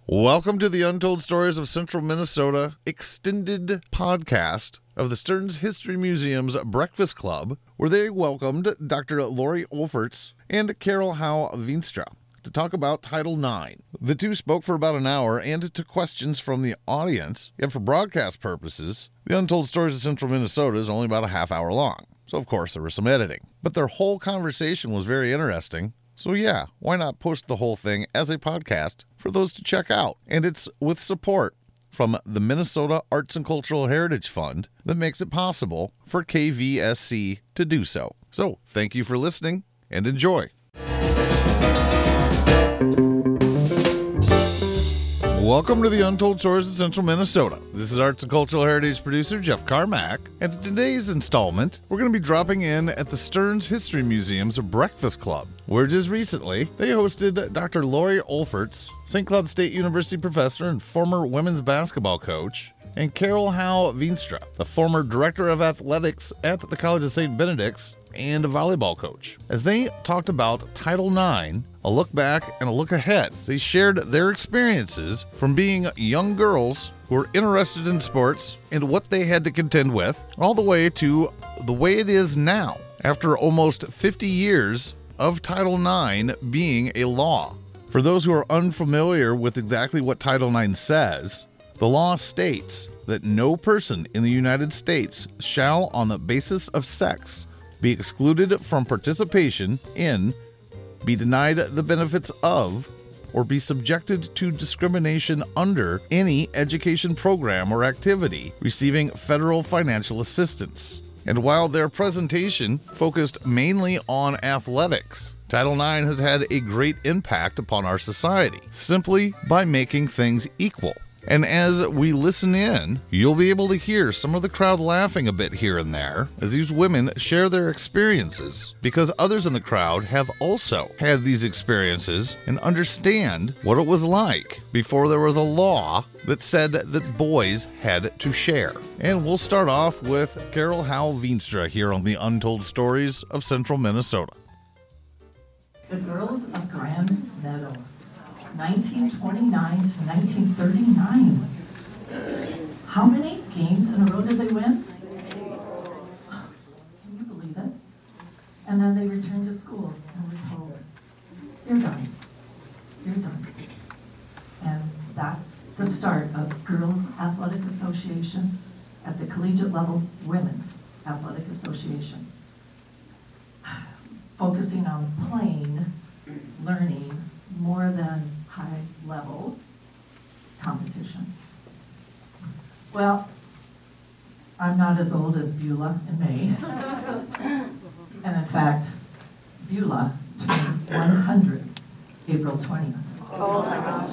Welcome to the Untold Stories of Central Minnesota extended podcast of the Stearns History Museum's Breakfast Club, where they welcomed Dr. Lori Olferts and Carol Howe Veenstra to talk about Title IX. The two spoke for about an hour and took questions from the audience, yet for broadcast purposes, the Untold Stories of Central Minnesota is only about a half hour long, so of course there was some editing. But their whole conversation was very interesting. So yeah, why not post the whole thing as a podcast for those to check out? And it's with support from the Minnesota Arts and Cultural Heritage Fund that makes it possible for KVSC to do so. So thank you for listening and enjoy. Welcome to the Untold Stories of Central Minnesota. This is Arts and Cultural Heritage producer Jeff Carmack, and in today's installment, we're going to be dropping in at the Stearns History Museum's Breakfast Club, where just recently they hosted Dr. Lori Olferts, St. Cloud State University professor and former women's basketball coach, and Carol Howe Veenstra, the former director of athletics at the College of St. Benedict's and a volleyball coach, as they talked about Title IX, a look back and a look ahead. They shared their experiences from being young girls who were interested in sports and what they had to contend with, all the way to the way it is now, after almost 50 years of Title IX being a law. For those who are unfamiliar with exactly what Title IX says, the law states that no person in the United States shall, on the basis of sex, be excluded from participation in, be denied the benefits of, or be subjected to discrimination under any education program or activity receiving federal financial assistance. And while their presentation focused mainly on athletics, Title IX has had a great impact upon our society, simply by making things equal. And as we listen in, you'll be able to hear some of the crowd laughing a bit here and there as these women share their experiences, because others in the crowd have also had these experiences and understand what it was like before there was a law that said that boys had to share. And we'll start off with Carol Howe Veenstra here on the Untold Stories of Central Minnesota. The Girls of Grand Meadow, 1929 to 1939. How many games in a row did they win? Can you believe it? And then they returned to school and were told, you're done. You're done. And that's the start of Girls Athletic Association at the collegiate level, Women's Athletic Association. Focusing on playing, learning, more than high-level competition. Well, I'm not as old as Beulah in May. And in fact, Beulah turned 100 April 20th. Oh my gosh.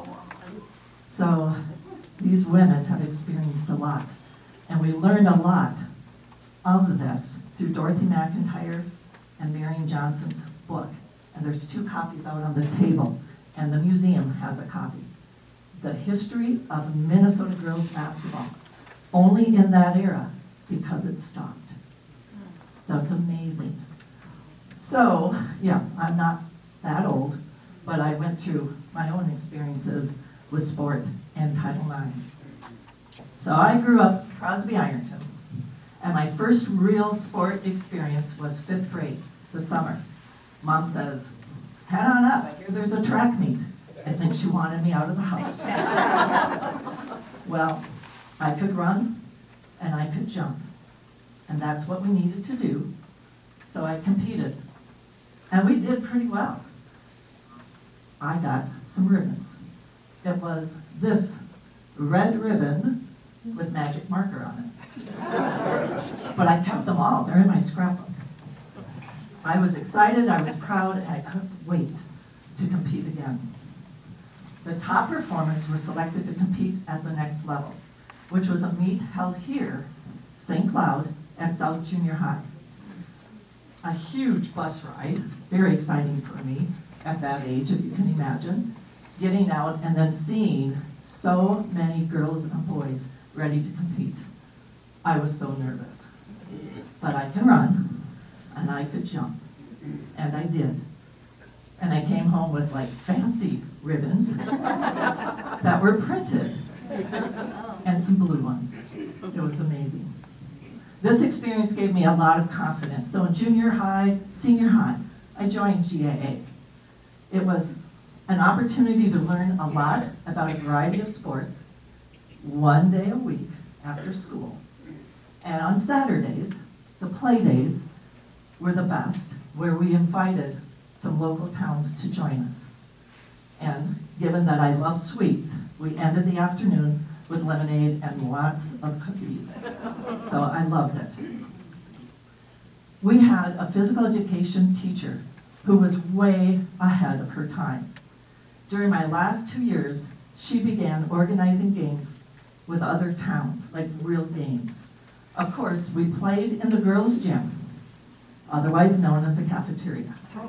So these women have experienced a lot. And we learned a lot of this through Dorothy McIntyre and Marion Johnson's book. And there's 2 copies out on the table. And the museum has a copy. The History of Minnesota Girls Basketball. Only in that era, because it stopped. So it's amazing. So, yeah, I'm not that old, but I went through my own experiences with sport and Title IX. So I grew up Crosby Ironton, and my first real sport experience was 5th grade, the summer. Mom says, head on up, I hear there's a track meet. I think she wanted me out of the house. Well, I could run and I could jump. And that's what we needed to do. So I competed. And we did pretty well. I got some ribbons. It was this red ribbon with magic marker on it. But I kept them all. They're in my scrapbook. I was excited, I was proud, and I couldn't wait to compete again. The top performers were selected to compete at the next level, which was a meet held here, St. Cloud, at South Junior High. A huge bus ride, very exciting for me at that age, if you can imagine, getting out and then seeing so many girls and boys ready to compete. I was so nervous, but I can run. And I could jump, and I did. And I came home with like fancy ribbons that were printed and some blue ones. It was amazing. This experience gave me a lot of confidence. So in junior high, senior high, I joined GAA. It was an opportunity to learn a lot about a variety of sports, one day a week after school. And on Saturdays, the play days were the best, where we invited some local towns to join us. And given that I love sweets, we ended the afternoon with lemonade and lots of cookies. So I loved it. We had a physical education teacher who was way ahead of her time. During my last 2 years, she began organizing games with other towns, like real games. Of course, we played in the girls' gym, otherwise known as the cafeteria.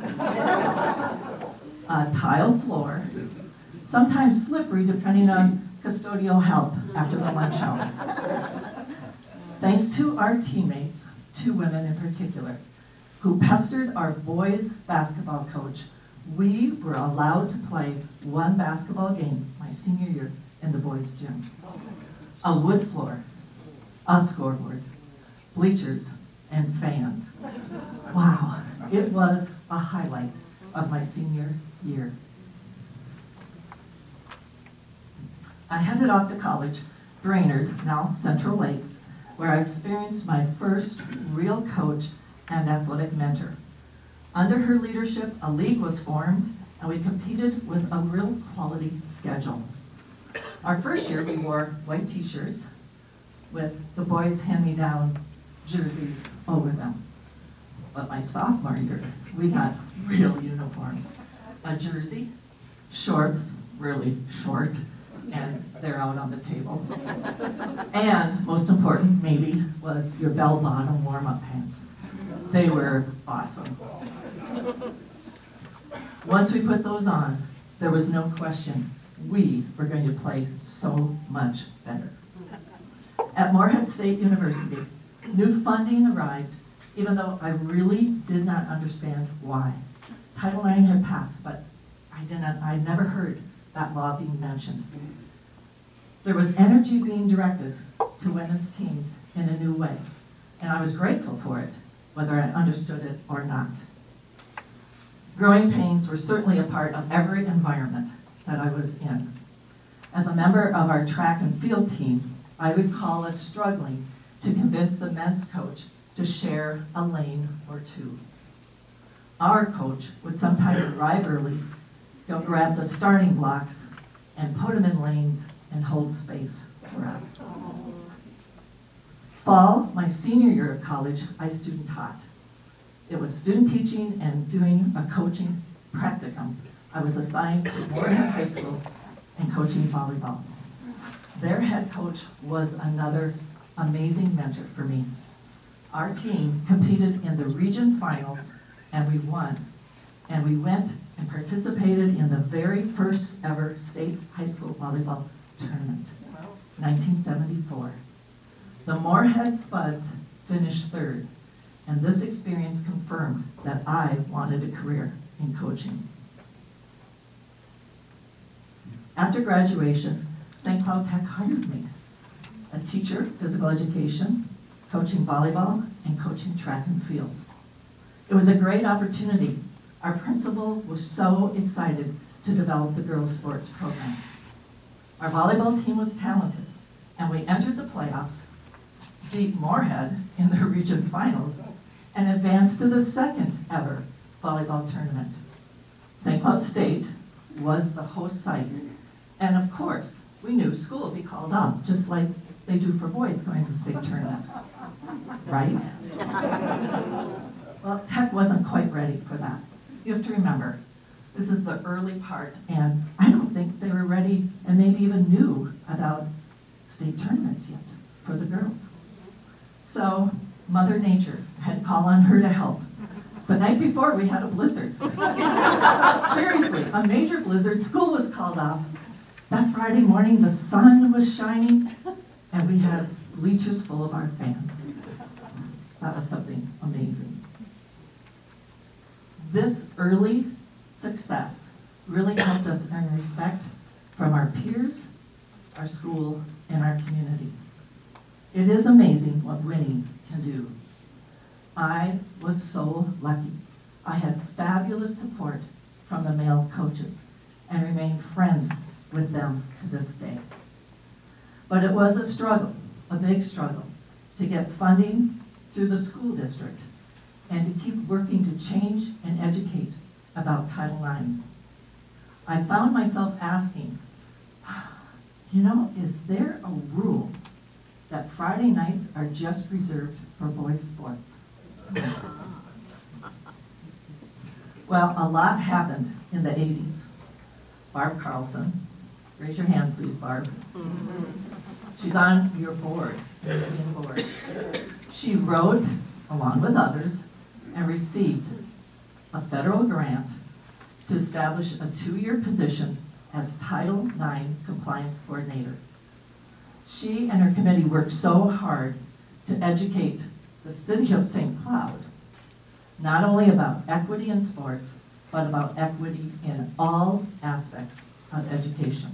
A tile floor, sometimes slippery depending on custodial help after the lunch hour. Thanks to our teammates, 2 women in particular, who pestered our boys' basketball coach, we were allowed to play one basketball game my senior year in the boys' gym. A wood floor, a scoreboard, bleachers, and fans. Wow, it was a highlight of my senior year. I headed off to college, Brainerd, now Central Lakes, where I experienced my first real coach and athletic mentor. Under her leadership, a league was formed, and we competed with a real quality schedule. Our first year, we wore white t-shirts with the boys' hand-me-down jerseys over them. But my sophomore year, we got real uniforms. A jersey, shorts, really short, and they're out on the table. And most important, maybe, was your bell-bottom warm-up pants. They were awesome. Once we put those on, there was no question we were going to play so much better. At Morehead State University, new funding arrived, even though I really did not understand why. Title IX had passed, but I never heard that law being mentioned. There was energy being directed to women's teams in a new way, and I was grateful for it, whether I understood it or not. Growing pains were certainly a part of every environment that I was in. As a member of our track and field team, I recall us struggling to convince the men's coach to share a lane or 2. Our coach would sometimes arrive early, go grab the starting blocks, and put them in lanes and hold space for us. Fall, my senior year of college, I student taught. It was student teaching and doing a coaching practicum. I was assigned to Morehead High School and coaching volleyball. Their head coach was another amazing mentor for me. Our team competed in the region finals and we won. And we went and participated in the very first ever state high school volleyball tournament, 1974. The Morehead Spuds finished 3rd, and this experience confirmed that I wanted a career in coaching. After graduation, St. Cloud Tech hired me, a teacher, physical education, coaching volleyball, and coaching track and field. It was a great opportunity. Our principal was so excited to develop the girls' sports programs. Our volleyball team was talented, and we entered the playoffs, beat Morehead in the region finals, and advanced to the 2nd ever volleyball tournament. St. Cloud State was the host site, and of course, we knew school would be called up, just like they do for boys going to the state tournament, right? Well, Tech wasn't quite ready for that. You have to remember, this is the early part, and I don't think they were ready and maybe even knew about state tournaments yet for the girls. So Mother Nature had to call on her to help. The night before, we had a blizzard. Seriously, a major blizzard. School was called off. That Friday morning, the sun was shining, and we had bleachers full of our fans. That was something amazing. This early success really helped us earn respect from our peers, our school, and our community. It is amazing what winning can do. I was so lucky. I had fabulous support from the male coaches and remain friends with them to this day. But it was a struggle, a big struggle, to get funding through the school district and to keep working to change and educate about Title IX. I found myself asking, is there a rule that Friday nights are just reserved for boys' sports? Well, a lot happened in the 80s. Barb Carlson, raise your hand please, Barb. She's on your board, your museum board. She wrote, along with others, and received a federal grant to establish a 2-year position as Title IX Compliance Coordinator. She and her committee worked so hard to educate the city of St. Cloud, not only about equity in sports, but about equity in all aspects of education.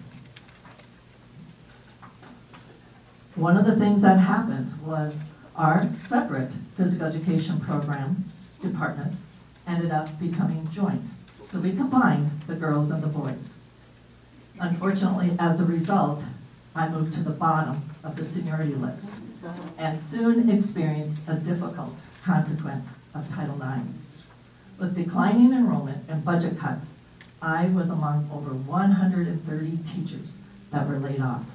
One of the things that happened was our separate physical education program departments ended up becoming joint. So we combined the girls and the boys. Unfortunately, as a result, I moved to the bottom of the seniority list and soon experienced a difficult consequence of Title IX. With declining enrollment and budget cuts, I was among over 130 teachers that were laid off.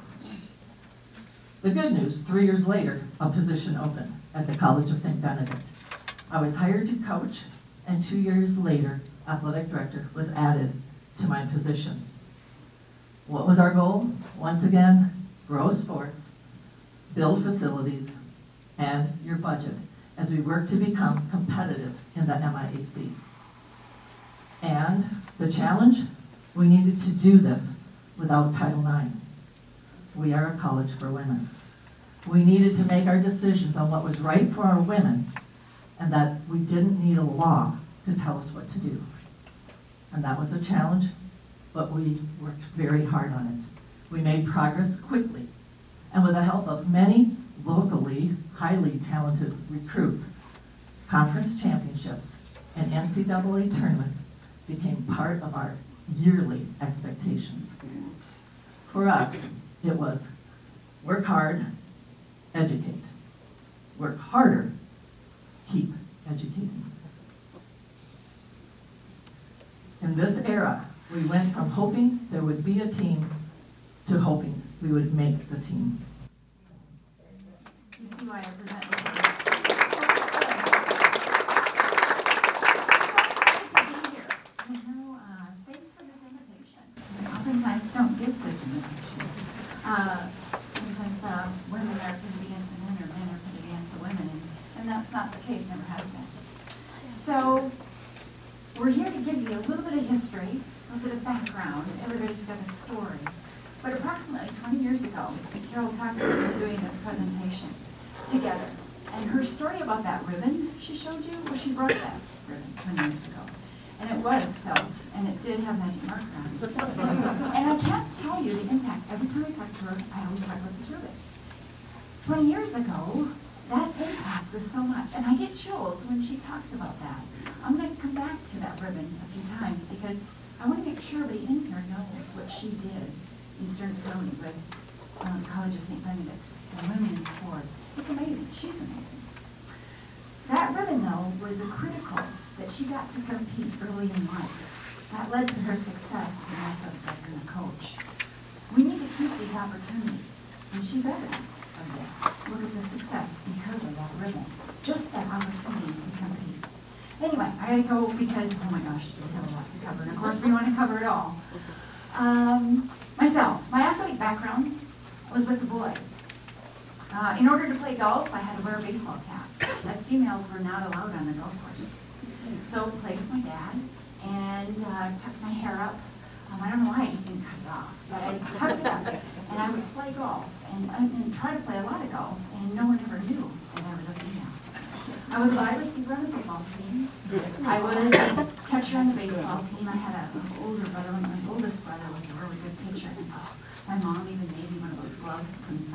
The good news, 3 years later, a position opened at the College of St. Benedict. I was hired to coach, and 2 years later, athletic director was added to my position. What was our goal? Once again, grow sports, build facilities, and your budget as we work to become competitive in the MIAC. And the challenge, we needed to do this without Title IX. We are a college for women. We needed to make our decisions on what was right for our women, and that we didn't need a law to tell us what to do. And that was a challenge, but we worked very hard on it. We made progress quickly, and with the help of many locally highly talented recruits, conference championships and NCAA tournaments became part of our yearly expectations. For us, it was work hard, educate. Work harder, keep educating. In this era, we went from hoping there would be a team to hoping we would make the team. You see why I present this? Great to be here. Thanks for this invitation. I oftentimes don't get this invitation. Sometimes women are competing against the men, or men are competing against the women, and that's not the case, never has been. So, we're here to give you a little bit of history, a little bit of background. Everybody's got a story. But approximately 20 years ago, Carol Tucker was doing this presentation together. And her story about that ribbon she showed you, well, she brought that ribbon 20 years ago. And it was felt, and it did have magic marker on it. And I can't tell you the impact. Every time I talk to her, I always talk about this ribbon. 20 years ago, that impact was so much. And I get chills when she talks about that. I'm going to come back to that ribbon a few times because I want to make sure everybody in here knows what she did in Stearns County with College of St. Benedict's and women in sport. It's amazing. She's amazing. That ribbon, though, was critical that she got to compete early in life. That led to her success as an athletic director and a coach. We need to keep these opportunities, and she's evidence of this. Look at the success because of that ribbon. Just that opportunity to compete. Anyway, I gotta go because, oh my gosh, we have a lot to cover. And of course, we want to cover it all. Myself, my athletic background was with the boys. In order to play golf, I had to wear a baseball cap, as females were not allowed on the golf course. So I played with my dad and tucked my hair up. I don't know why I just didn't cut it off, but I tucked it up. And I would play golf and try to play a lot of golf, and no one ever knew that I was a female. I was a wide receiver on the football team. I was a catcher on the baseball team. I had an older brother. My oldest brother was a really good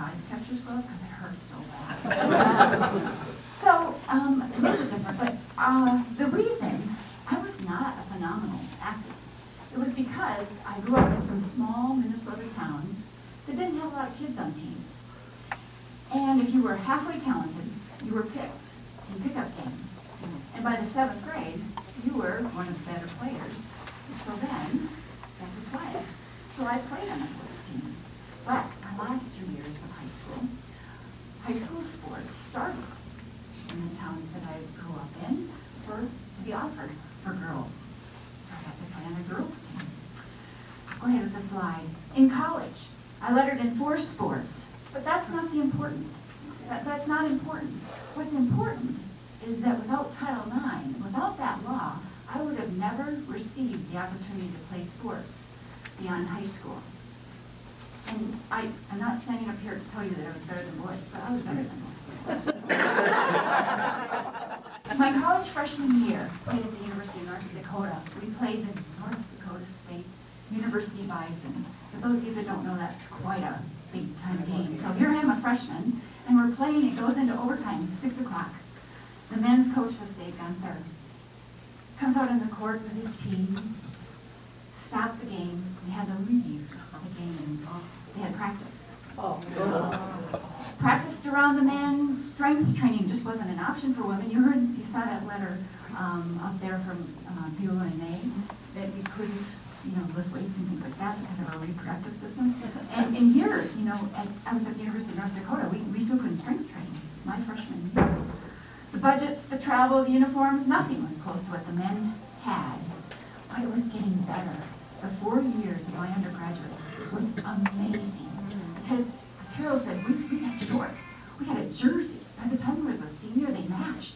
tie the catcher's glove because it hurt so bad. So, a little bit different, but the reason I was not a phenomenal athlete, it was because I grew up in some small Minnesota towns that didn't have a lot of kids on teams. And if you were halfway talented, you were picked in pickup games. And by the 7th grade, you were one of the better players. So then, you had to play. So I played on the boys' teams. But my last 2 years of high school sports started in the towns that I grew up in to be offered for girls. So I got to play on a girls' team. Go ahead with the slide. In college, I lettered in 4 sports, but that's not the important. That's not important. What's important is that without Title IX, without that law, I would have never received the opportunity to play sports beyond high school. And I'm not standing up here to tell you that I was better than boys, but I was better than most boys. My college freshman year, played at the University of North Dakota. We played the North Dakota State University Bison. For those of you that don't know, that's quite a big time game. So here I am, a freshman, and we're playing. It goes into overtime, 6 o'clock. The men's coach was Dave Gunther. Comes out on the court with his team, stopped the game. We had to leave the game, and they had practice. Practiced around the men. Strength training just wasn't an option for women. You saw that letter up there from PUNA that you couldn't, lift weights and things like that because of our reproductive system. And here, I was at the University of North Dakota. We still couldn't strength train my freshman year. The budgets, the travel, the uniforms, nothing was close to what the men had. But it was getting better. The 4 years of my undergraduate was amazing. Because Carol said, we had shorts, we had a jersey. By the time I was a senior, they matched.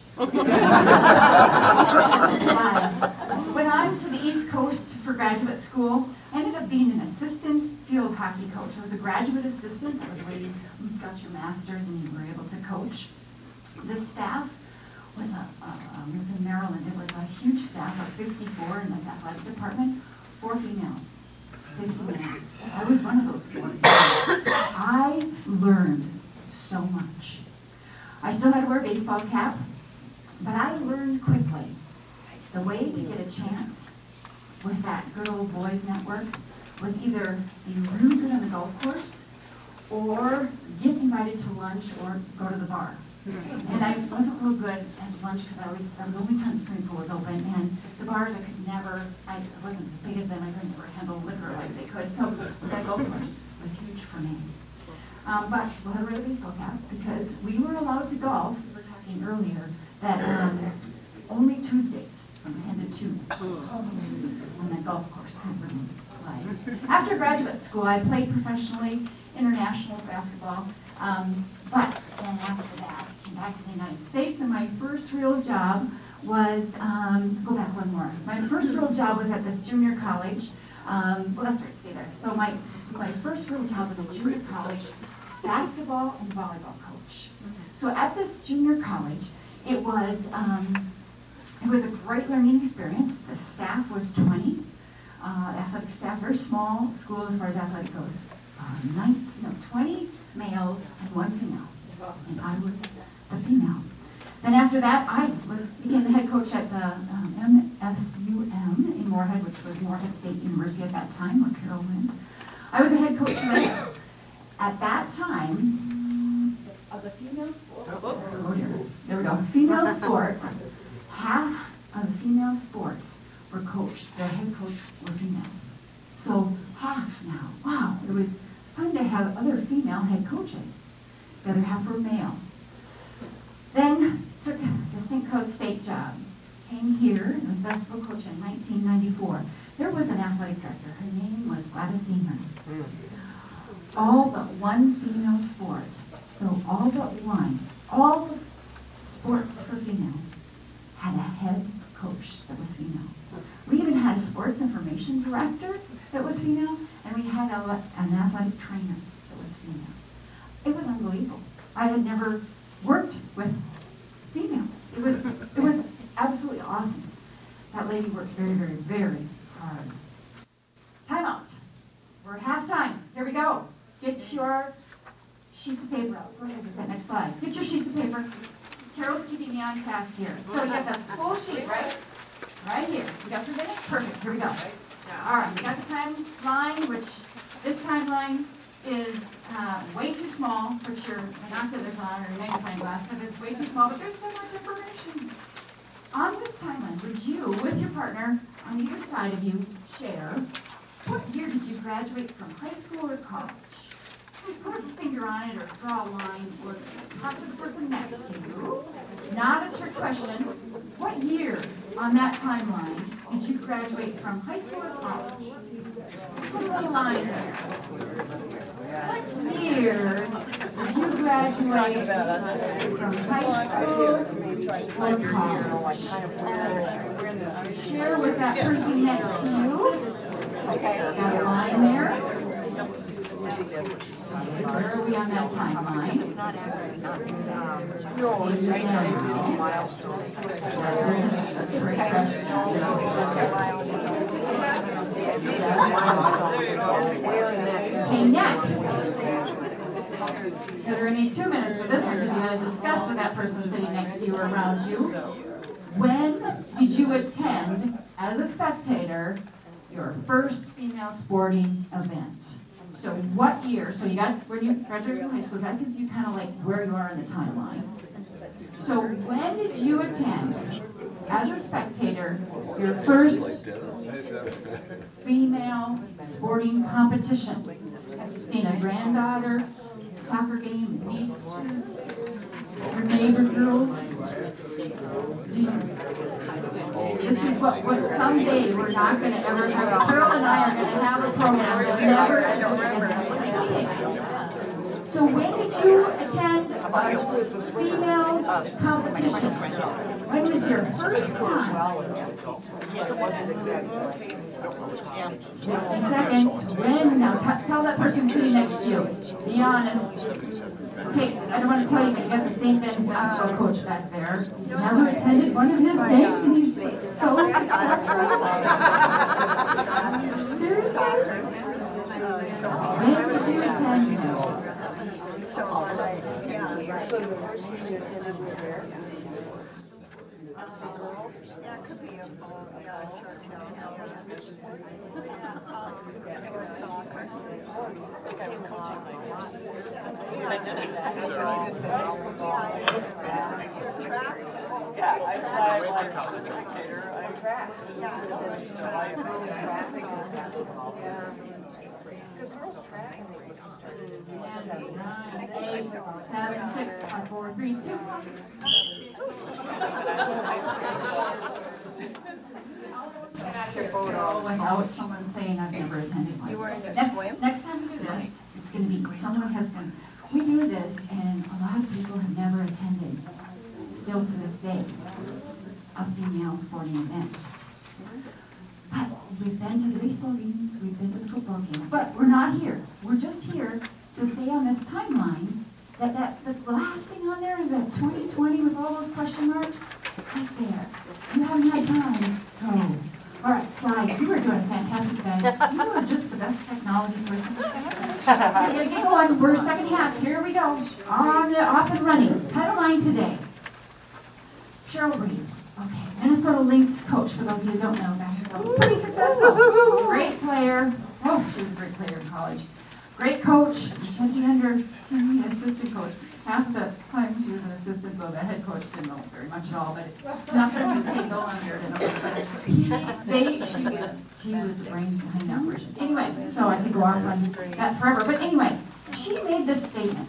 Went on to the East Coast for graduate school. I ended up being an assistant field hockey coach. I was a graduate assistant. That was where you got your master's and you were able to coach. The staff was in Maryland. It was a huge staff of 54 in this athletic department, 4 females. 50 males. I was one of those 4. I learned so much. I still had to wear a baseball cap, but I learned quickly. The way to get a chance with that good old boys network was either be really good on the golf course or get invited to lunch or go to the bar. And I wasn't real good at lunch because that was the only time the swimming pool was open, and the bars I could never, I wasn't as big as them, I couldn't never handle liquor like they could, so that golf course was huge for me. But I still had to wear a baseball cap because we were allowed to golf, we were talking earlier, that only Tuesdays from 10 to 2 on that golf course. After graduate school, I played professionally, international basketball, but then after that, came back to the United States, and my first real job was, go back one more. My first real job was at this junior college. Well, that's right, stay there. So my first real job was a junior college basketball and volleyball coach. So at this junior college, it was a great learning experience. The staff was 20, athletic staff, very small school as far as athletic goes. 20 males and 1 female, and I was the female. Then after that, I became the head coach at the MSUM in Moorhead, which was Moorhead State University at that time, where Carol went. I was a head coach there. At that time, of the female sports, there we go, female sports, half of the female sports were coached, their head coach were females. So half now, wow, it was fun to have other female head coaches. The other half were male. Then took the St. Cloud State job. Came here and was basketball coach in 1994. There was an athletic director. Her name was Gladys Seaman. All but 1 female sport. So all but 1. All the sports for females had a head coach that was female. We even had a sports information director that was female, and we had an athletic trainer that was female. It was unbelievable. I had never worked with females. It was absolutely awesome. That lady worked very, very, very hard. Time out. We're at halftime. Here we go. Get your sheets of paper out. Go ahead with that next slide. Get your sheets of paper. Carol's keeping me on task here. So you have the full sheet, right? Right here. You got 3 minutes? Perfect. Here we go. All right, you got the timeline, which this timeline is way too small. Put your binoculars on or your magnifying glass because it's way too small, but there's so much information. On this timeline, would you, with your partner, on either side of you, share what year did you graduate from high school or college? Put a finger on it or draw a line or talk to the person next to you. Not a trick question. What year on that timeline did you graduate from high school or college? Put a little line there. What year did you graduate from high school or college? Share with that person next to you. Got a line there. Where are we on that timeline? Okay, next. You're going to need 2 minutes for this one because you got to discuss with that person sitting next to you or around you. When did you attend, as a spectator, your first female sporting event? So what year? So you got, when you graduated from high school, that gives you kind of like where you are in the timeline. So when did you attend, as a spectator, your first female sporting competition? Have you seen a granddaughter, soccer game, nieces, your neighbor girls? This is what someday we're not going to ever have. Carol and I are going to have a program that never So when did you attend a female competition? When was your first time? 60 seconds. When? Now tell that person sitting next to you. Be honest. Okay, I don't want to tell you, but you got the St. Ben's basketball coach back there. Never attended one of his games, and he's so successful. Seriously? When did you attend? That could be a soccer. I think I was coaching my first yeah, I fly like spectator. I track. Yeah. Because girls track. 8, 7, 6, 5, 4, 3, 2. Without someone saying I've never attended one. You were in a swim? Next time we do this, it's going to be someone has been. We do this, and a lot of people have never attended, still to this day, a female sporting event. But we've been to the baseball games, we've been to the football games, but we're not here. We're just here to say on this timeline that the last thing on there is that 2020 with all those question marks right there. You haven't had time. Go. All right, slide. You were doing a fantastic thing. You are just the best technology person. Get going. We're second half. Here we go. Off and running. Timeline today. Cheryl Reed. Okay, Minnesota Lynx coach, for those of you who don't know basketball. Pretty successful. Great player. Oh, she was a great player in college. Great coach. She had the assistant coach. Half the time she was an assistant, though the head coach didn't know very much at all, but nothing to say go under. She was the brains behind that version. Anyway, so I could go on that forever. But anyway, she made this statement.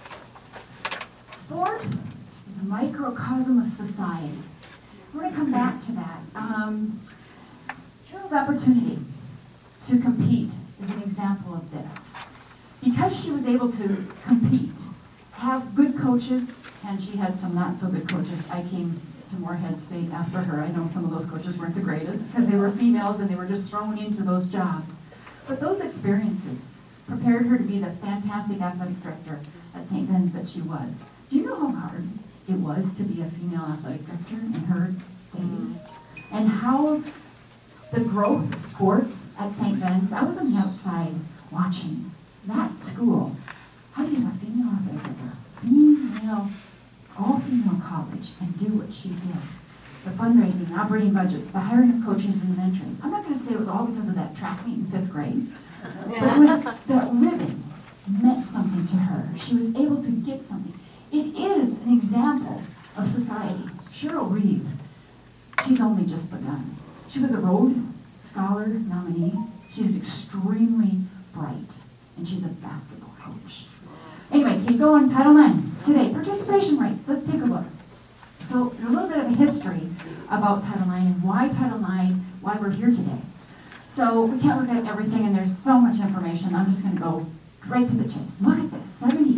Sport is a microcosm of society. We're going to come back to that. Carol's opportunity to compete is an example of this. Because she was able to compete, have good coaches, and she had some not so good coaches. I came to Moorhead State after her. I know some of those coaches weren't the greatest because they were females and they were just thrown into those jobs. But those experiences prepared her to be the fantastic athletic director at St. Ben's that she was. Do you know how hard it was to be a female athletic director in her days? And how the growth of sports at St. Ben's, I was on the outside watching that school how do you have a female athletic director, female, all-female college, and do what she did? The fundraising, operating budgets, the hiring of coaches and the mentoring. I'm not going to say it was all because of that track meet in 5th grade, but it was that living meant something to her. She was able to get something. It is an example of society. Cheryl Reeve, she's only just begun. She was a Rhodes Scholar nominee. She's extremely bright, and she's a basketball coach. Anyway, keep going. Title IX. Today, participation rates. Let's take a look. So, a little bit of a history about Title IX and why Title IX, why we're here today. So, we can't look at everything, and there's so much information. I'm just going to go right to the chase. Look at this.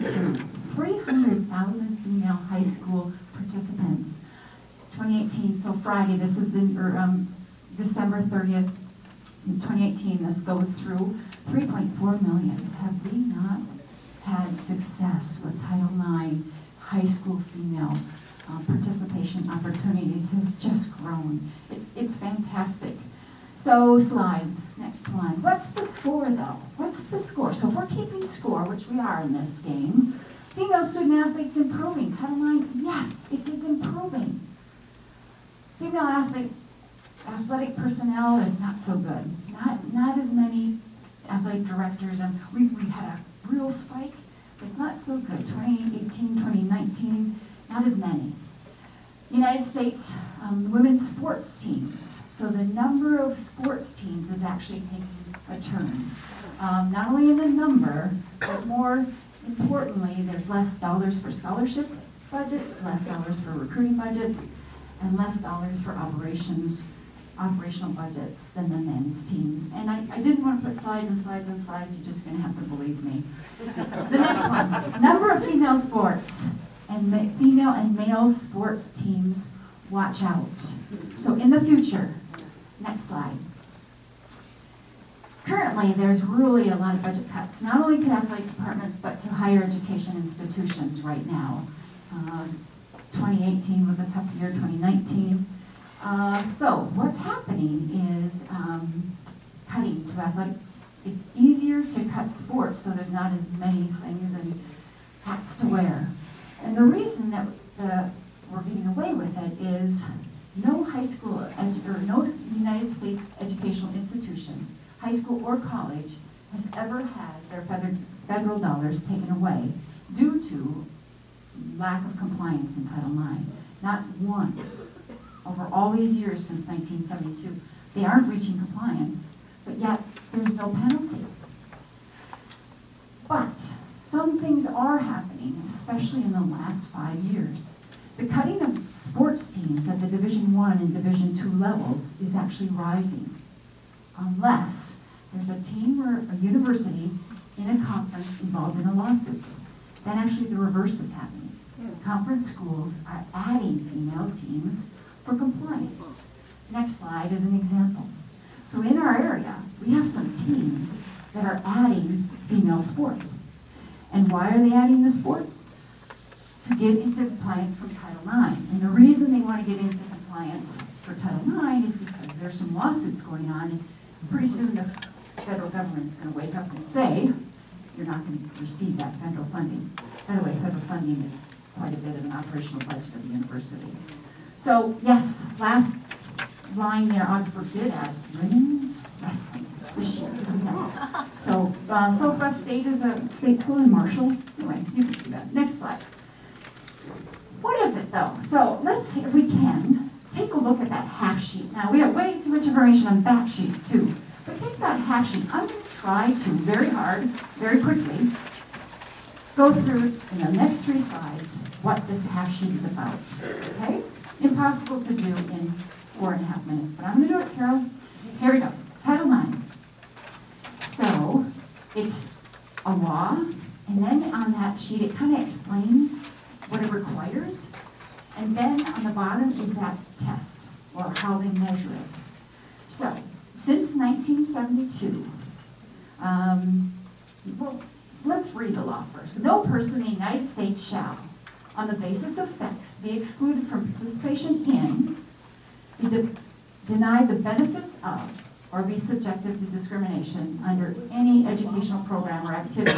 300,000 female high school participants. 2018, so Friday, this is December 30th, 2018, this goes through 3.4 million. Have we not had success with Title IX high school female participation opportunities has just grown. It's fantastic. So next one. What's the score though? What's the score? So if we're keeping score, which we are in this game, female student athletes improving. Title IX, yes, it is improving. Female athletic personnel is not so good. Not as many athletic directors, and we had a real spike. It's not so good. 2018, 2019, not as many. United States women's sports teams. So the number of sports teams is actually taking a turn. Not only in the number, but more importantly, there's less dollars for scholarship budgets, less dollars for recruiting budgets, and less dollars for operational budgets than the men's teams. And I didn't want to put slides and slides and slides. You're just going to have to believe me. The next one, number of female sports and female and male sports teams, watch out. So in the future, next slide. Currently, there's really a lot of budget cuts, not only to athletic departments, but to higher education institutions right now. 2018 was a tough year, 2019. So what's happening is cutting to athletic. It's easier to cut sports, so there's not as many things and hats to wear. And the reason that we're getting away with it is no high school or no United States educational institution, high school or college, has ever had their federal dollars taken away due to lack of compliance in Title IX. Not one. Over all these years since 1972, they aren't reaching compliance, but yet there's no penalty. But some things are happening, especially in the last 5 years. The cutting of sports teams at the Division I and Division II levels is actually rising, unless there's a team or a university in a conference involved in a lawsuit. Then actually the reverse is happening. Conference schools are adding female teams for compliance. Next slide is an example. So in our area, we have some teams that are adding female sports. And why are they adding the sports? To get into compliance from Title IX. And the reason they want to get into compliance for Title IX is because there's some lawsuits going on, and pretty soon the federal government's going to wake up and say, you're not going to receive that federal funding. By the way, federal funding is quite a bit of an operational budget of the university. So yes, last line there, Augsburg did add women's wrestling this year. Yeah. So Southwest State is a state school in Marshall. Anyway, you can see that. Next slide. What is it though? So let's, if we can, take a look at that half sheet. Now we have way too much information on that sheet too. But take that half sheet. I'm going to try to, very hard, very quickly, go through in the next 3 slides what this half sheet is about. Okay? Impossible to do in 4.5 minutes, but I'm going to do it, Carol. Here we go. Title IX. So it's a law, and then on that sheet it kind of explains what it requires, and then on the bottom is that test, or how they measure it. So since 1972, well, let's read the law first. No person in the United States shall, on the basis of sex, be excluded from participation in, be denied the benefits of, or be subjected to discrimination under any educational program or activity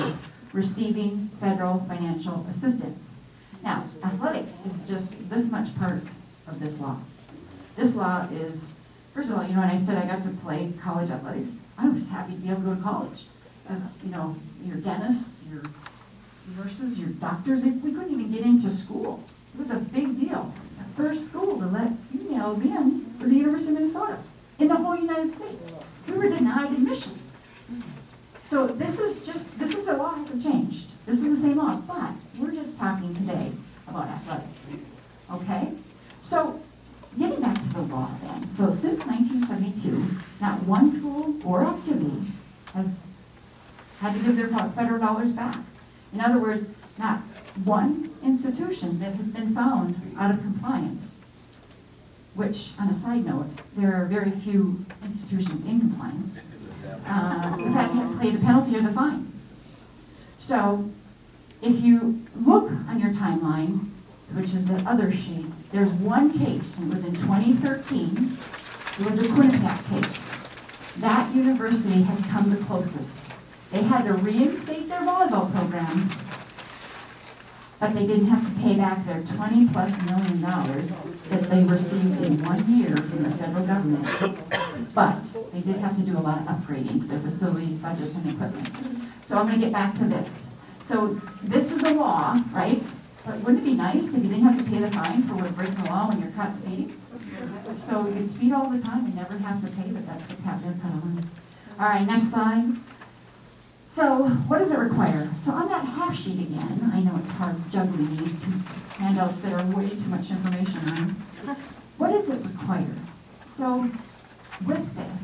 receiving federal financial assistance. Now, athletics is just this much part of this law. This law is, first of all, when I said I got to play college athletics, I was happy to be able to go to college. Because, your dentists, your nurses, your doctors, we couldn't even get into school. It was a big deal. The first school to let females in was the University of Minnesota, in the whole United States. We were denied admission. So this is the law hasn't changed. This is the same law, but we're just talking today about athletics, okay? So getting back to the law then, so since 1972, not one school or activity has had to give their federal dollars back. In other words, not one institution that has been found out of compliance, which, on a side note, there are very few institutions in compliance. In fact, you have to pay the penalty or the fine. So, if you look on your timeline, which is the other sheet, there's one case, and it was in 2013. It was a Quinnipiac case. That university has come the closest. They had to reinstate their volleyball program, but they didn't have to pay back their $20+ million that they received in 1 year from the federal government. But they did have to do a lot of upgrading to their facilities, budgets, and equipment. So I'm going to get back to this. So this is a law, right? But wouldn't it be nice if you didn't have to pay the fine for breaking the law when you're caught speeding? So you could speed all the time and never have to pay, but that's what's happening in Title I. All right, next slide. So what does it require? So on that half sheet again, I know it's hard juggling these two handouts that are way too much information on. What does it require? So with this,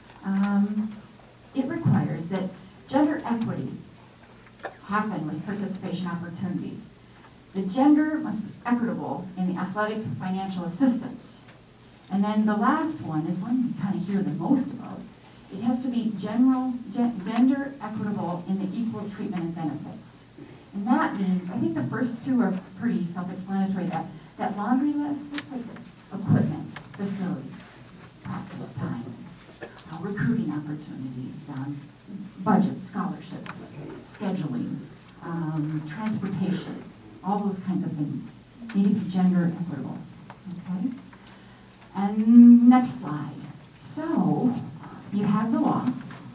it requires that gender equity happen with participation opportunities. The gender must be equitable in the athletic financial assistance. And then the last one is one you kind of hear the most about. It has to be gender equitable in the equal treatment and benefits. And that means, I think the first two are pretty self-explanatory. That laundry list looks like equipment, facilities, practice times, recruiting opportunities, budgets, scholarships, scheduling, transportation, all those kinds of things need to be gender equitable. Okay? And next slide. So, you have the law.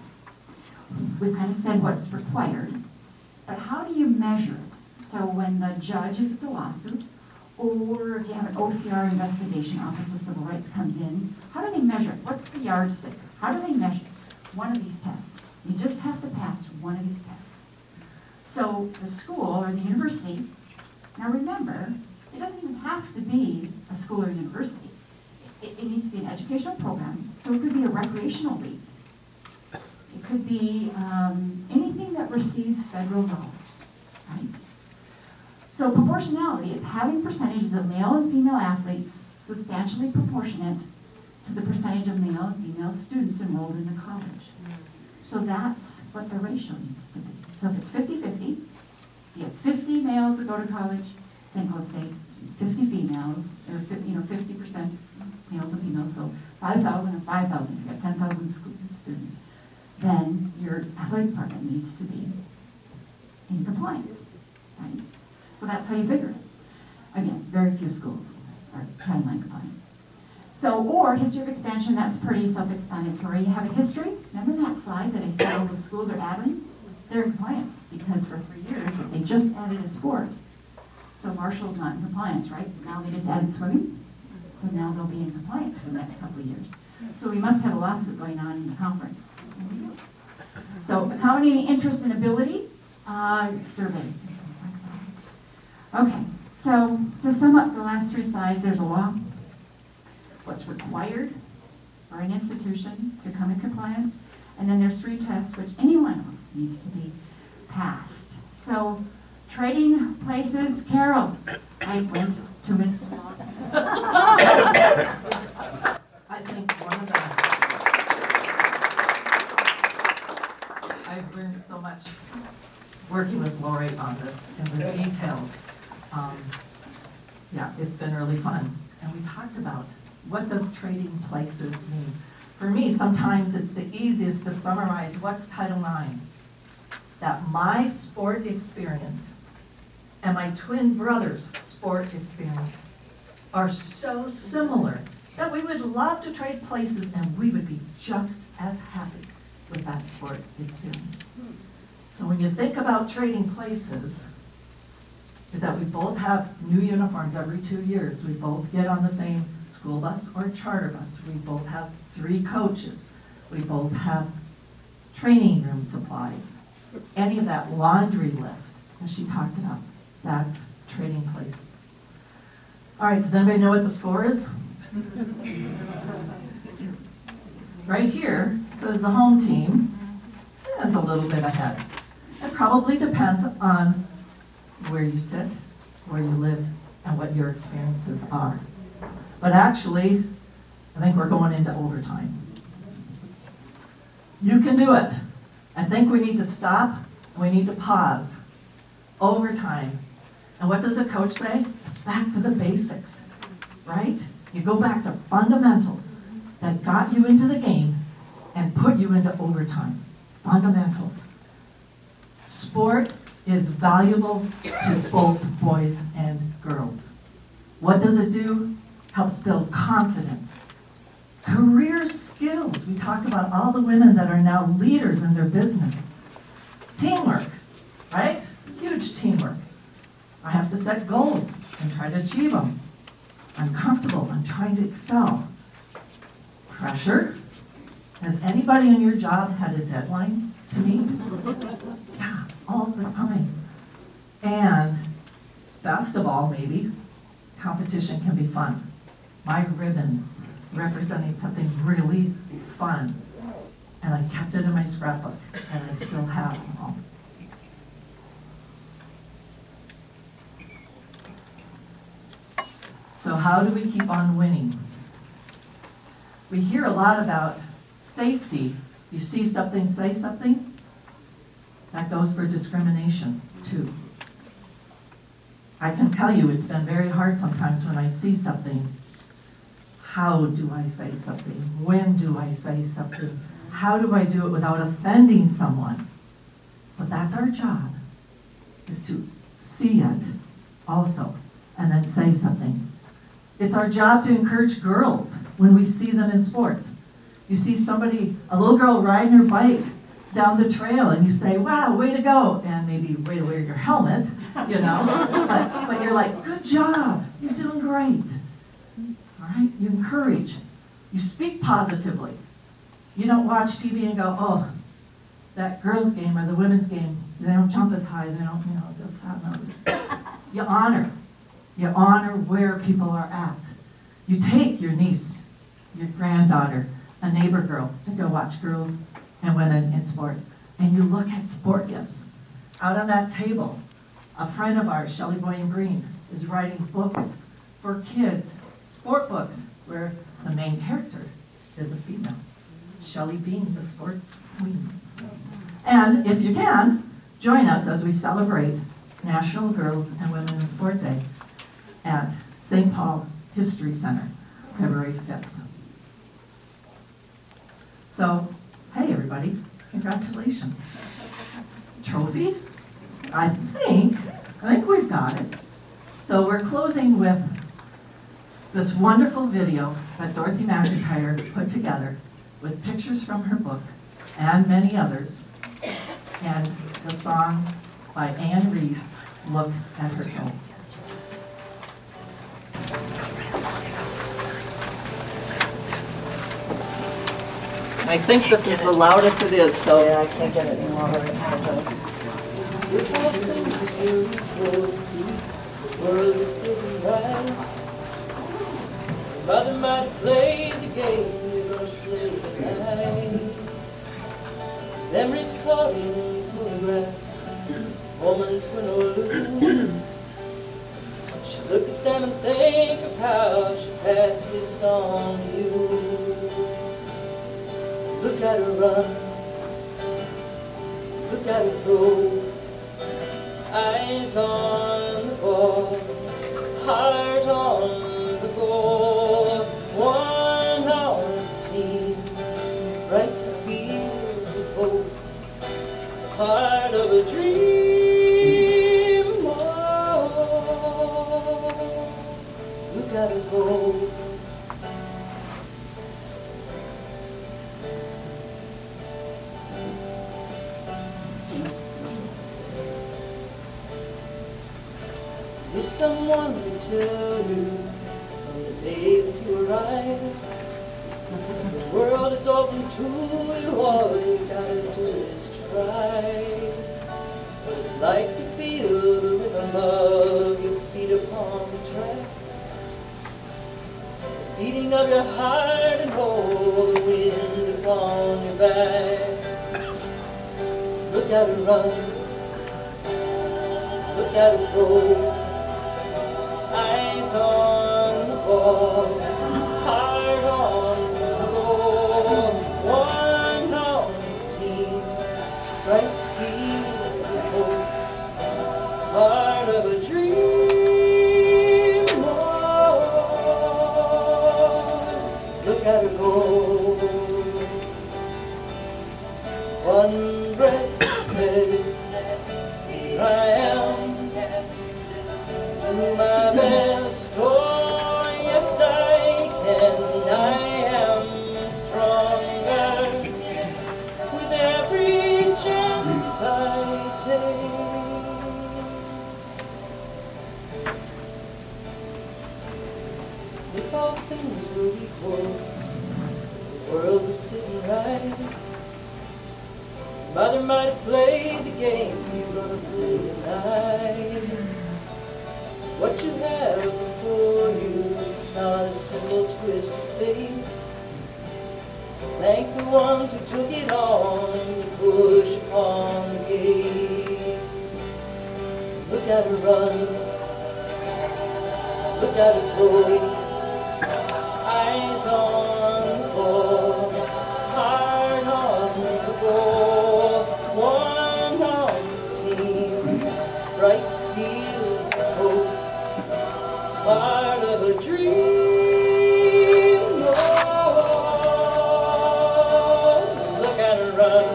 We kind of said what's required. But how do you measure it? So when the judge, if it's a lawsuit, or if you have an OCR investigation, Office of Civil Rights, comes in, how do they measure it? What's the yardstick? How do they measure one of these tests? You just have to pass one of these tests. So the school or the university, now remember, it doesn't even have to be a school or university. It needs to be an educational program, so it could be a recreational league. It could be anything that receives federal dollars, right? So proportionality is having percentages of male and female athletes substantially proportionate to the percentage of male and female students enrolled in the college. So that's what the ratio needs to be. So if it's 50-50, you have 50 males that go to college, St. Cloud State, 50 females, or 50% males and females, so 5,000 and 5,000, you have 10,000 students, then your athletic department needs to be in compliance, right? So that's how you figure it. Again, very few schools are Title IX compliant. So, or history of expansion, that's pretty self-explanatory. You have a history. Remember that slide that I said all the schools are adding? They're in compliance because for 3 years they just added a sport. So Marshall's not in compliance, right? Now they just added swimming. So now they'll be in compliance for the next couple of years. So we must have a lawsuit going on in the conference. So accommodating interest and ability, surveys. Okay, so to sum up the last 3 slides, there's a law. What's required for an institution to come in compliance, and then there's 3 tests which any one of them needs to be passed. So trading places, Carol, I went 2 minutes long. I think one of the, I've learned so much working with Lori on this and the details. Yeah, it's been really fun. And we talked about what does trading places mean. For me, sometimes it's the easiest to summarize what's Title IX. that my sport experience and my twin brother's sport experience are so similar that we would love to trade places and we would be just as happy with that sport experience. So when you think about trading places, is that we both have new uniforms every 2 years. We both get on the same school bus or charter bus. We both have 3 coaches. We both have training room supplies. Any of that laundry list, as she talked about, that's trading places. All right, does anybody know what the score is? Right here says the home team is a little bit ahead. It probably depends on where you sit, where you live, and what your experiences are. But actually, I think we're going into overtime. You can do it. I think we need to stop, we need to pause. Overtime. And what does the coach say? It's back to the basics, right? You go back to fundamentals that got you into the game and put you into overtime. Fundamentals. Sport is valuable to both boys and girls. What does it do? Helps build confidence. Career skills. We talk about all the women that are now leaders in their business. Teamwork, right? Huge teamwork. I have to set goals and try to achieve them. I'm comfortable. I'm trying to excel. Pressure. Has anybody in your job had a deadline to meet? Yeah, all the time. And best of all, maybe, competition can be fun. My ribbon representing something really fun. And I kept it in my scrapbook, and I still have them all. So how do we keep on winning? We hear a lot about safety. You see something, say something. That goes for discrimination, too. I can tell you it's been very hard sometimes when I see something. How do I say something? When do I say something? How do I do it without offending someone? But that's our job, is to see it also, and then say something. It's our job to encourage girls when we see them in sports. You see somebody, a little girl riding her bike down the trail, and you say, wow, way to go, and maybe way to wear your helmet, you know, but you're like, good job, you're doing great. All right, you encourage, you speak positively. You don't watch TV and go, oh, that girls' game or the women's game, they don't jump as high, they don't, you know, those hot numbers. You honor where people are at. You take your niece, your granddaughter, a neighbor girl to go watch girls and women in sport. And you look at sport gifts. Out on that table, a friend of ours, Shelley Boyne Green, is writing books for kids, sport books, where the main character is a female. Shelley being the sports queen. And if you can, join us as we celebrate National Girls and Women in Sport Day at St. Paul History Center, February 5th. So, hey everybody, congratulations. Trophy? I think we've got it. So we're closing with this wonderful video that Dorothy McIntyre put together with pictures from her book and many others, and the song by Anne Reid, Look at Her Go. I think this is the loudest it is, so yeah, I can't get it any louder. Mother might play the game, you're gonna play the night. Memories caught in photographs, moments win or lose. She look at them and think of how she passed this on to you. Look at her run, look at her go. Eyes on the ball, heart on the goal. One on the team, right the fields of hope. Part of a If someone would tell you from the day that you arrived, the world is open to you, all you gotta do is try. What it's like to feel the rhythm of your feet upon the track, the beating of your heart and hold the wind upon your back. Look at her run, look at her go, eyes on the ball, heart on the goal, one on the team, bright fields of hope, part of a dream. Oh, look at her go. One breath says, here I am, do my best, oh yes I can. I am stronger with every chance I take. If all things were equal, the world was sitting right, mother might have played the game you're gonna play tonight. What you have before you is not a simple twist of fate. Thank the ones who took it on to push upon the gate. Look at her run, look at her go, eyes on the ball, heart on the goal, one on the team, bright fields of hope, part of a dream. Oh, look at her run,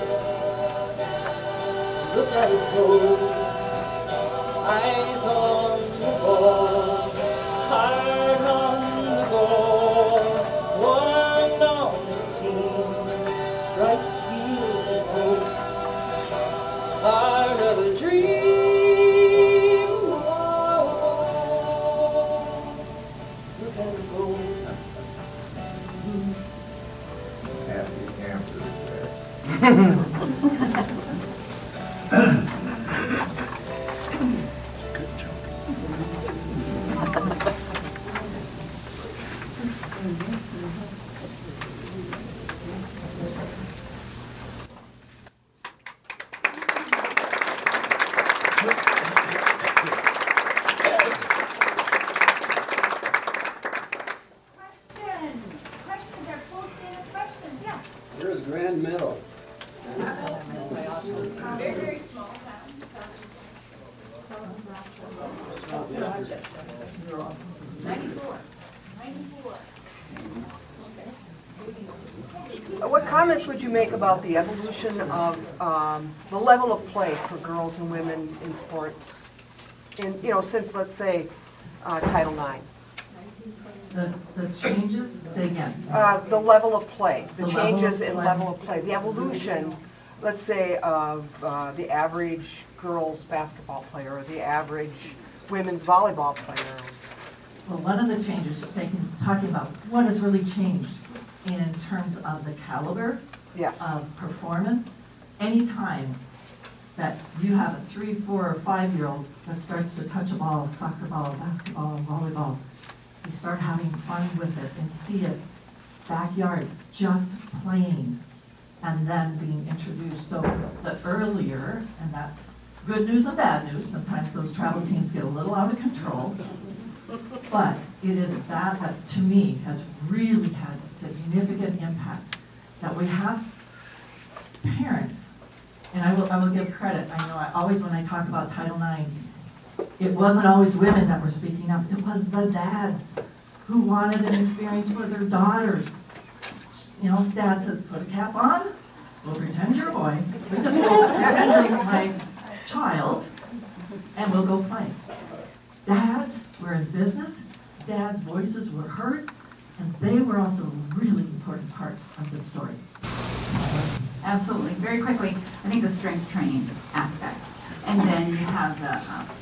look at her go, eyes on the ball, heart on the goal, one on the team, bright fields of hope, part of a dream. Look at her go. Happy answers there. Questions are posting as questions, yeah. Here's Grand Meadow. Very, very small town, so. 94. What comments would you make about the evolution of the level of play for girls and women in sports, since, let's say, Title IX? The changes, say again. The level of play, the The level changes of in play. level of play, the evolution, let's say, of the average girls basketball player or the average women's volleyball player. Well, one of the changes is talking about what has really changed in terms of the caliber Yes. of performance. Anytime that you have a 3, 4, or 5-year-old that starts to touch a ball, soccer ball, basketball, volleyball, you start having fun with it and see it backyard, just playing, and then being introduced. So the earlier, and that's good news and bad news, sometimes those travel teams get a little out of control, but it is that to me has really had a significant impact, that we have parents, and I will give credit. I know when I talk about Title IX, it wasn't always women that were speaking up. It was the dads who wanted an experience for their daughters. Dad says, put a cap on, we'll pretend you're a boy. We just will pretend you're my child, and we'll go play. Dads were in business. Dads' voices were heard, and they were also a really important part of the story. Absolutely. Very quickly, I think the strength training aspect. And then you have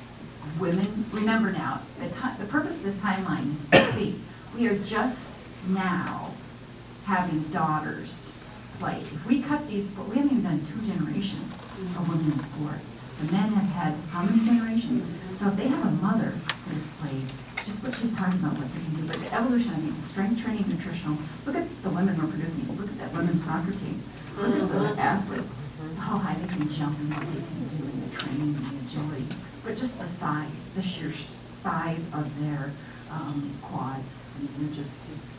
women, remember now, the purpose of this timeline is to see, we are just now having daughters play. If we cut these, we haven't even done 2 generations of women in sport. The men have had how many generations? So if they have a mother that has played, just what she's talking about, what they can do, but the evolution, I mean, strength training, nutritional, look at the women we're producing, look at that women's soccer team, look at those athletes, how high they can jump and what they can do in the training and the agility, but just the size, the sheer size of their quads, and they're just,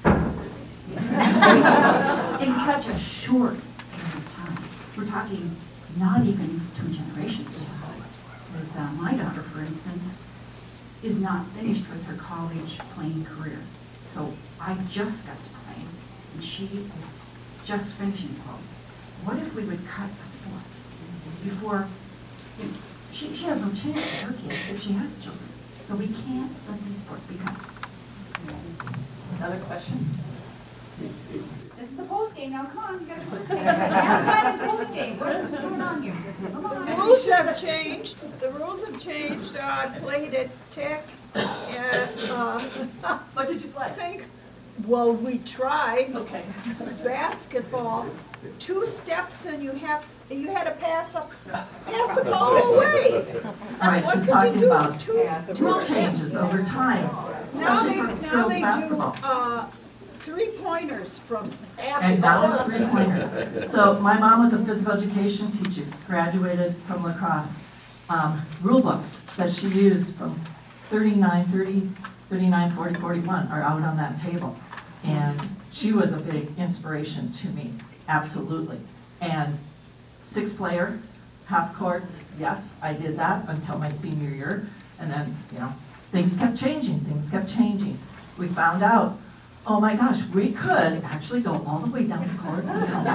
yes. In such a short period of time. We're talking not even 2 generations. Because my daughter, for instance, is not finished with her college playing career. So I just got to play, and she is just finishing college. What if we would cut a sport before, she has no chance with her kids if she has children. So we can't let these sports be cut. Another question? This is the post game. Now come on, you got a post game. Yeah, post game. What is going on here? Come on. The rules have changed. The rules have changed. I played at Tech and What did you play? Sink. Well, we tried Okay. basketball. 2 steps and you had to pass the ball away. All right, What she's could you talking do? about Two- rule changes over time, Now especially they, for now girls they basketball. do 3-pointers from after And the that was ball. 3 pointers. So my mom was a physical education teacher, graduated from lacrosse. Rule books that she used from 39, 30, 39, 40, 41 are out on that table. And she was a big inspiration to me, absolutely. And 6-player, half courts, yes, I did that until my senior year. And then, things kept changing. We found out, oh my gosh, we could actually go all the way down the court and come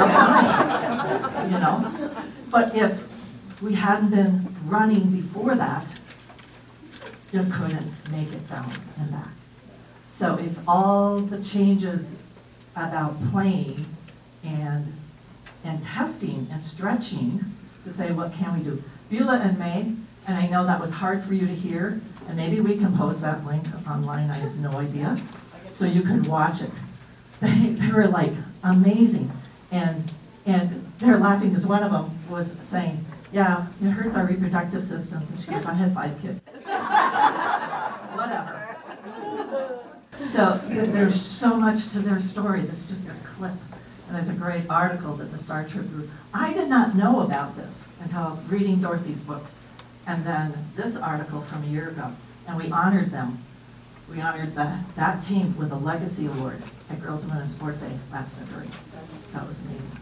back. But if we hadn't been running before that, you couldn't make it down and back. So it's all the changes about playing and testing and stretching to say, what can we do? Beulah and May, and I know that was hard for you to hear, and maybe we can post that link online, I have no idea, so you can watch it. They were like amazing, and they're laughing because one of them was saying, yeah, it hurts our reproductive system. And she goes, I had 5 kids. Whatever. So there's so much to their story. This is just a clip. And there's a great article that the Star Tribune group. I did not know about this until reading Dorothy's book. And then this article from a year ago. And we honored them. We honored that team with a Legacy Award at Girls and Women's Sport Day last February. So it was amazing.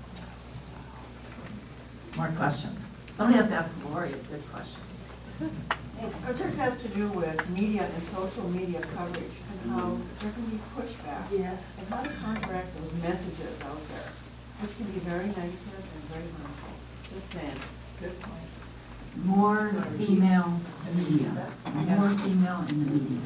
More questions? Somebody has to ask Lori a good question. It just has to do with media and social media coverage and how there can be pushback. Yes. And how to counteract those messages out there, which can be very negative and very harmful. Just saying. Good point. More female media. More female in the media.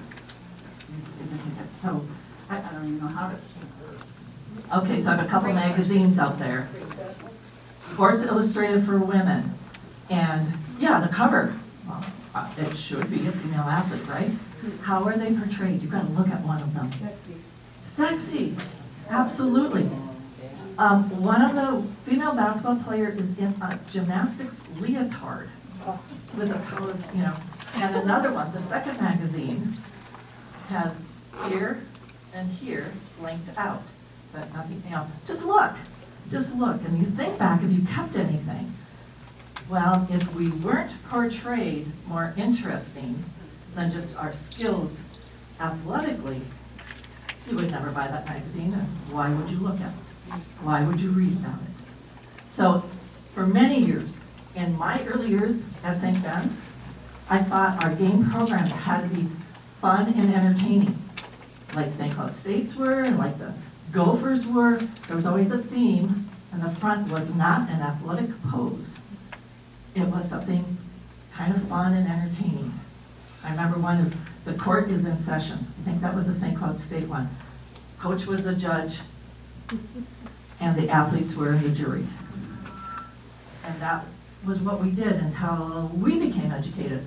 So, I don't even know how to. Okay, so I have a couple magazines out there. Sports Illustrated for Women. And yeah, the cover. Well, it should be a female athlete, right? How are they portrayed? You've got to look at one of them. Sexy. Sexy, absolutely. One of the female basketball players is in a gymnastics leotard with a pose, And another one, the second magazine, has here and here linked out, but nothing, just look, and you think back if you kept anything. Well, if we weren't portrayed more interesting than just our skills athletically, you would never buy that magazine, and why would you look at it? Why would you read about it? So, for many years, in my early years at St. Ben's, I thought our game programs had to be fun and entertaining, like St. Cloud State's were, and like the Gophers were. There was always a theme, and the front was not an athletic pose. It was something kind of fun and entertaining. I remember one is, the court is in session. I think that was the St. Cloud State one. Coach was the judge, and the athletes were the jury. And that was what we did until we became educated.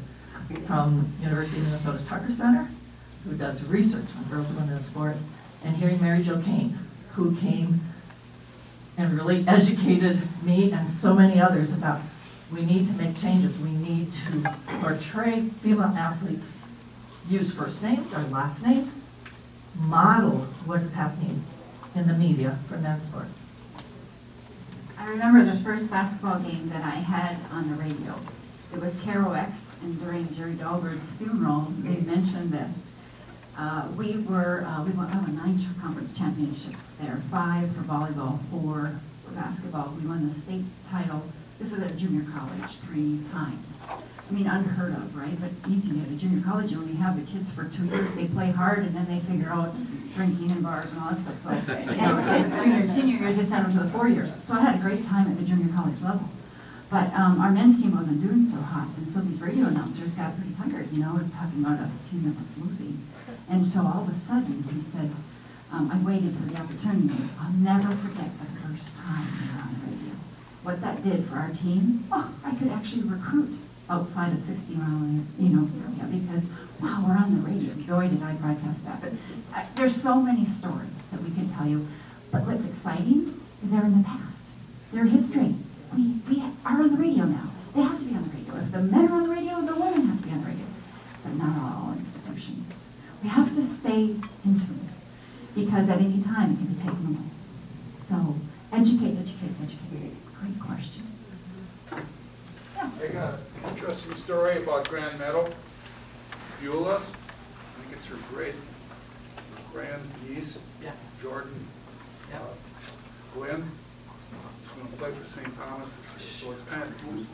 from University of Minnesota Tucker Center, who does research on girls and women in sport, and hearing Mary Jo Kane, who came and really educated me and so many others about we need to make changes. We need to portray female athletes, use first names or last names, model what is happening in the media for men's sports. I remember the first basketball game that I had on the radio. It was Caro X, and during Jerry Dahlberg's funeral, they mentioned this. We won 9 conference championships there, 5 for volleyball, 4 for basketball. We won the state title. This is at junior college 3 times. I mean, unheard of, right? But easy at a junior college. You only have the kids for 2 years. They play hard, and then they figure out drinking in bars and all that stuff. So, and junior and senior years, they sent them to the 4 years. So I had a great time at the junior college level. But our men's team wasn't doing so hot, and so these radio announcers got pretty tired, you know, talking about a team that was losing. And so all of a sudden, he said, I waited for the opportunity. I'll never forget the first time we were on the radio. What that did for our team, I could actually recruit outside of 60-mile, area because, wow, we're on the radio. Boy, did I broadcast that. But there's so many stories that we can tell you. But what's exciting is they're in the past. They're history. We are on the radio now. They have to be on the radio. If the men are on the radio, the women have to be on the radio. But not all institutions. We have to stay in tune because at any time it can be taken away. So educate, educate, educate. Great question. Yeah. I got an interesting story about Grand Meadow. Beulah's, I think it's her grand niece, Jordan Glenn. She's going to play for St. Thomas this year, so it's kind of cool.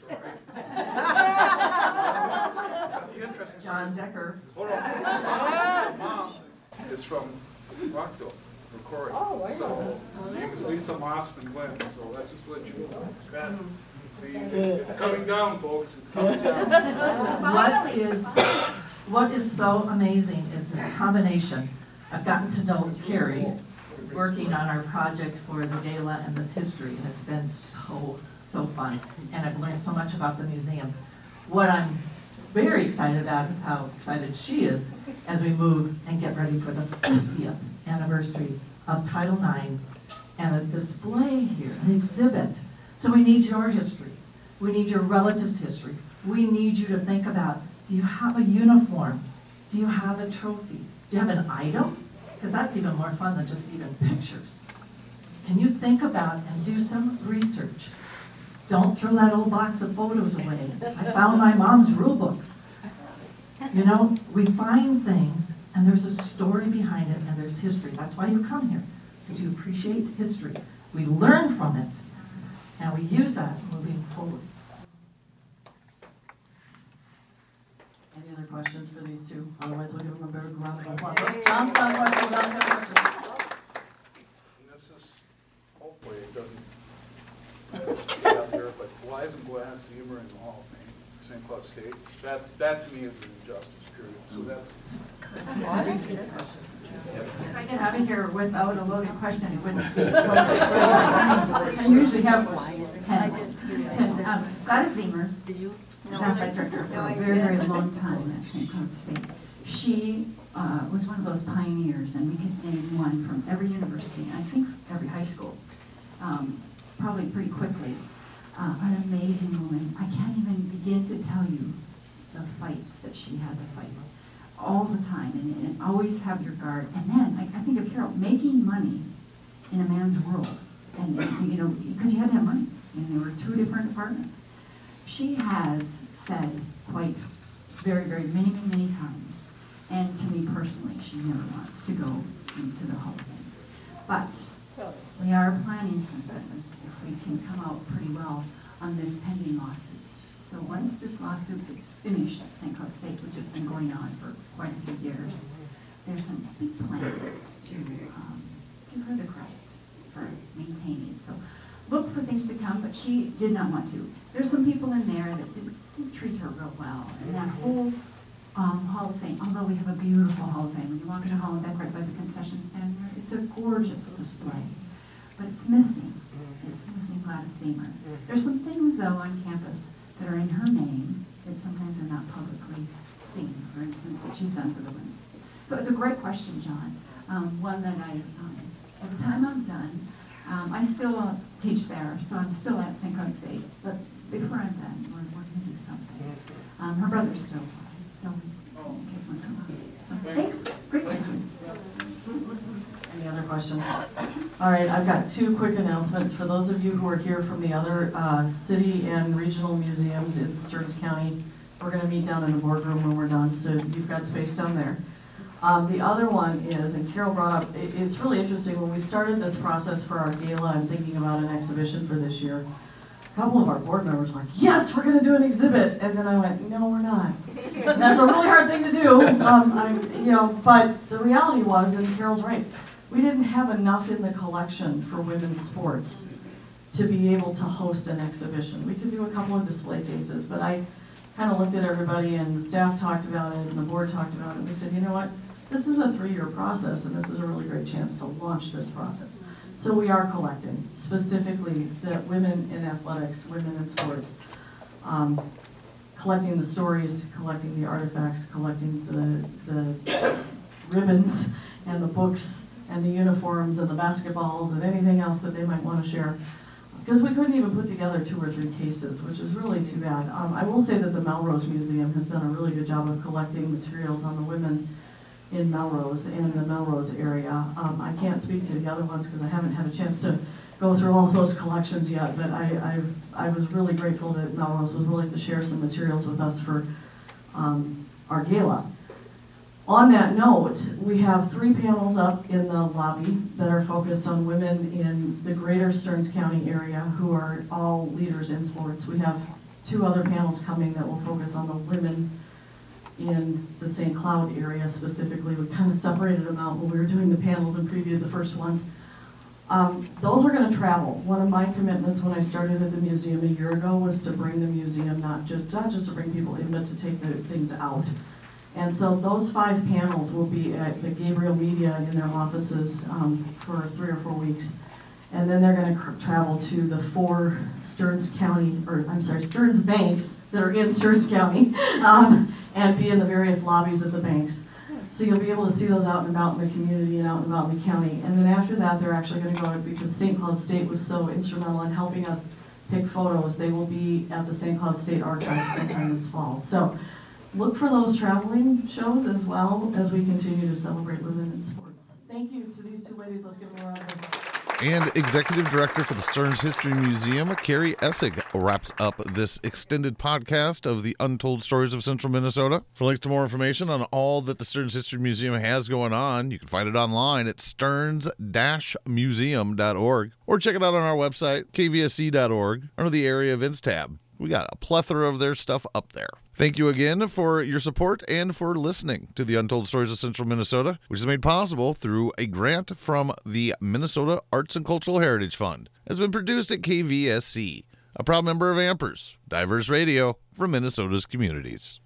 John Decker. Hold on. Mom is from Rockville, for Corey. Oh, wow. So, her name is Lisa Mossman Glenn, so that's just to let you know. It's coming down, folks. It's coming down. What is so amazing is this combination. I've gotten to know Carrie working on our project for the gala and this history, and it's been so fun. And I've learned so much about the museum. What I'm very excited about is how excited she is as we move and get ready for the 50th anniversary of Title IX and a display here, an exhibit. So we need your history. We need your relatives' history. We need you to think about, do you have a uniform? Do you have a trophy? Do you have an item? Because that's even more fun than just even pictures. Can you think about and do some research? Don't throw that old box of photos away. I found my mom's rule books. You know, we find things and there's a story behind it and there's history. That's why you come here, because you appreciate history. We learn from it and we use that moving forward. Any other questions for these two? Otherwise, we'll give them a big round of applause. John's got a question. John's got a question. And this is, hopefully it doesn't get up there, but why isn't Glass-Zemer in the Hall of Fame, St. Cloud State? That to me is an injustice, period. So that's... If I get out of here without a loaded question, it wouldn't be. I usually have 10. Gladys Zemer was athletic director for a very, very long time at St. Cloud State. She was one of those pioneers, and we could name one from every university, I think every high school, probably pretty quickly. An amazing woman. I can't even begin to tell you the fights that she had to fight all the time, and always have your guard. And then I think of Carol making money in a man's world, and you know, because you had to have money, and there were 2 different departments. She has said quite very, very many times, and to me personally, she never wants to go into the Hall of Fame. But we are planning some things if we can come out pretty well on this pending lawsuit. So once this lawsuit gets finished at St. Cloud State, which has been going on for quite a few years, there's some big plans to give her the credit for maintaining. So look for things to come, but she did not want to. There's some people in there that didn't treat her real well. And that whole Hall of Fame, although we have a beautiful Hall of Fame, when you walk in the hall and back right by the concession stand there, it's a gorgeous display. But it's missing. It's missing Glass-Zemer. There's some things, though, on campus that are in her name that sometimes are not public things that she's done for the women. So it's a great question, John. One that by the time I'm done, I still teach there, so I'm still at St. Cloud State. But before I'm done, we're going to do something. Her brother's still alive, so we get once in a while. So, thanks. Great question. Any other questions? All right, I've got two quick announcements. For those of you who are here from the other city and regional museums in Stearns County, we're going to meet down in the boardroom when we're done, so you've got space down there. The other one is, and Carol brought up, it's really interesting, when we started this process for our gala and thinking about an exhibition for this year, a couple of our board members were like, yes, we're going to do an exhibit. And then I went, no, we're not. That's a really hard thing to do. But the reality was, and Carol's right, we didn't have enough in the collection for women's sports to be able to host an exhibition. We could do a couple of display cases, but I kind of looked at everybody and the staff talked about it and the board talked about it, and we said, you know what? This is a 3-year process, and this is a really great chance to launch this process. So we are collecting, specifically the women in athletics, women in sports, collecting the stories, collecting the artifacts, collecting the ribbons and the books and the uniforms and the basketballs and anything else that they might want to share. Because we couldn't even put together 2 or 3 cases, which is really too bad. I will say that the Melrose Museum has done a really good job of collecting materials on the women in Melrose and the Melrose area. I can't speak to the other ones because I haven't had a chance to go through all of those collections yet, but I was really grateful that Melrose was willing to share some materials with us for our gala. On that note, we have 3 panels up in the lobby that are focused on women in the greater Stearns County area who are all leaders in sports. We have 2 other panels coming that will focus on the women in the St. Cloud area specifically. We kind of separated them out when we were doing the panels and previewed the first ones. Those are going to travel. One of my commitments when I started at the museum a year ago was to bring the museum, not just to bring people in, but to take the things out. And so those 5 panels will be at the Gabriel Media in their offices for 3 or 4 weeks. And then they're going to travel to the 4 Stearns banks that are in Stearns County and be in the various lobbies of the banks. So you'll be able to see those out and about in the community and out and about in the county. And then after that, they're actually going to go, because St. Cloud State was so instrumental in helping us pick photos, they will be at the St. Cloud State Archives sometime this fall. So look for those traveling shows as well as we continue to celebrate women in sports. Thank you to these 2 ladies. Let's give them a round of applause. And Executive Director for the Stearns History Museum, Carrie Essig, wraps up this extended podcast of the Untold Stories of Central Minnesota. For links to more information on all that the Stearns History Museum has going on, you can find it online at stearns-museum.org or check it out on our website, kvsc.org, under the Area Events tab. We got a plethora of their stuff up there. Thank you again for your support and for listening to the Untold Stories of Central Minnesota, which is made possible through a grant from the Minnesota Arts and Cultural Heritage Fund. It has been produced at KVSC, a proud member of Ampers, diverse radio for Minnesota's communities.